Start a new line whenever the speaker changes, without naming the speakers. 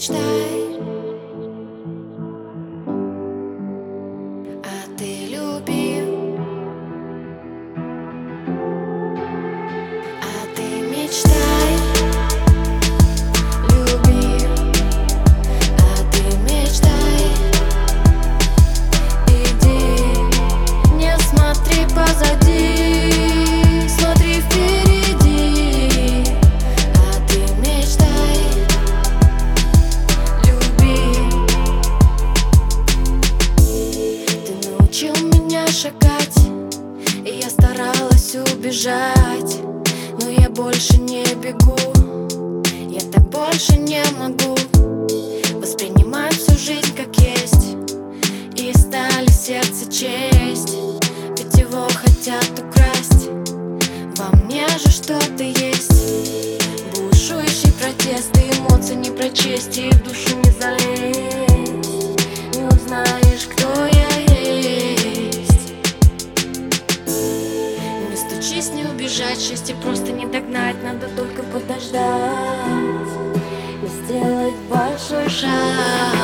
мечтай, а ты люби, а ты мечтай, люби, а ты мечтай, иди, не смотри позади, смотри впереди, а ты мечтай, люби. Ты научил меня шагать, и я старалась убежать, но я больше не бегу, я так больше не могу воспринимать всю жизнь как есть, и стали сердце честь, ведь его хотят украсть. Во мне же что-то есть, бушующий протест, и эмоции не прочесть, и в душу не залезть, не узнаешь, кто я есть. Не стучись, не убежать, счастье просто не догнать, надо только подождать и сделать большой шаг.